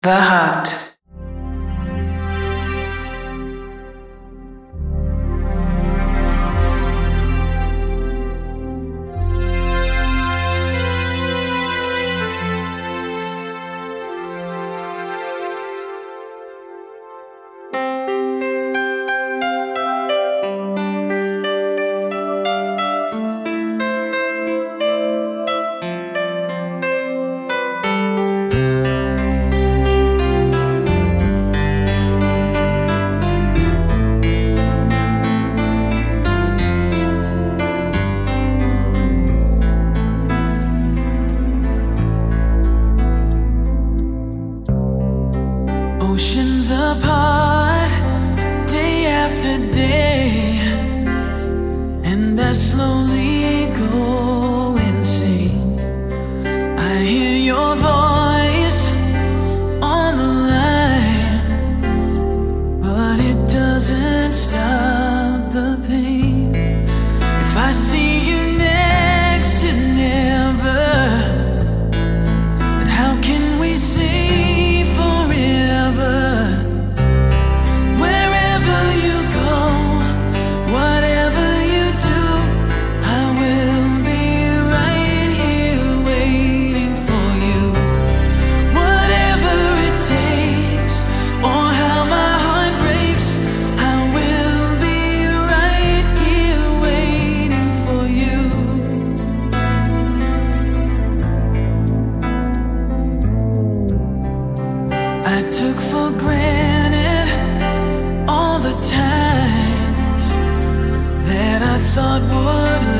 The Heart. Oceans apart, day after day, and I slowly go insane. I hear your voice on the line, but it doesn't stop the pain. If I see you next to never, then how can we say forever? Wherever you go, whatever you do, I will be right here waiting for you. Whatever it takes, or how my heart breaks, I will be right here waiting for you. I took for granted all the times that I thought would